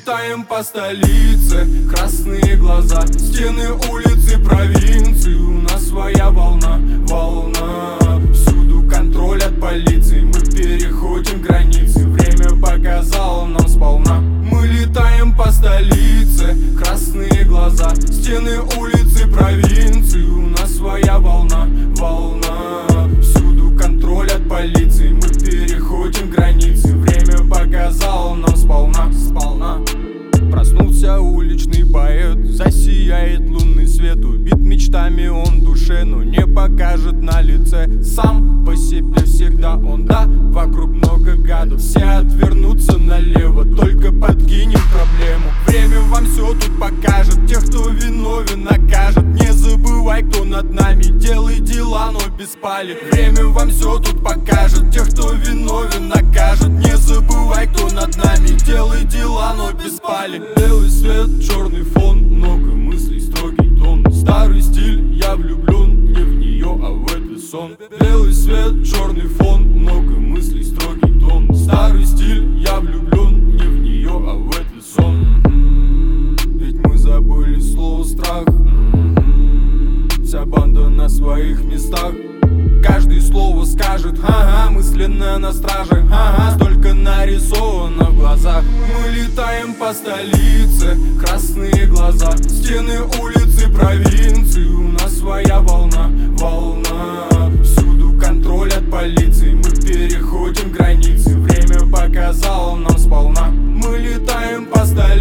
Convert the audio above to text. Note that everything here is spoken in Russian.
летаем по столице, красные глаза, стены улицы провинции. У нас своя волна, всюду контроль от полиции. Мы переходим границы, время показало нам сполна. Мы летаем по столице, красные глаза, стены улицы провинции. У нас своя волна, всюду контроль от полиции. Мы переходим границы, время показало нам сполна. Проснулся уличный поэт, засияет лунный свет. Убит мечтами он в душе, но не покажет на лице. Сам по себе всегда он, да, вокруг много гадов. Все отвернутся налево, только подкинем проблему. Время вам все тут покажет, тех, кто виновен, накажет. Не забывай, кто над нами, делай дела, но без пали. Время вам все тут покажет, тех, кто виновен, накажет. Не забывай, кто над нами, делай дела, но без пали. Белый свет, черный фон, много мыслей, строгий тон. Старый стиль, я влюблен не в нее, а в этот сон. Белый свет, черный фон, много мыслей, строгий тон. Старый стиль, я влюблен не в нее, а в этот сон. Ведь мы забыли слово страх. Вся банда на своих местах. Каждый слово скажет, ага, мысленно на страже, ага, столько нарисовано в глазах. Мы летаем по столице, красные глаза, стены улицы провинции. У нас своя волна, всюду контроль от полиции. Мы переходим границы, время показало нам сполна. Мы летаем по столице.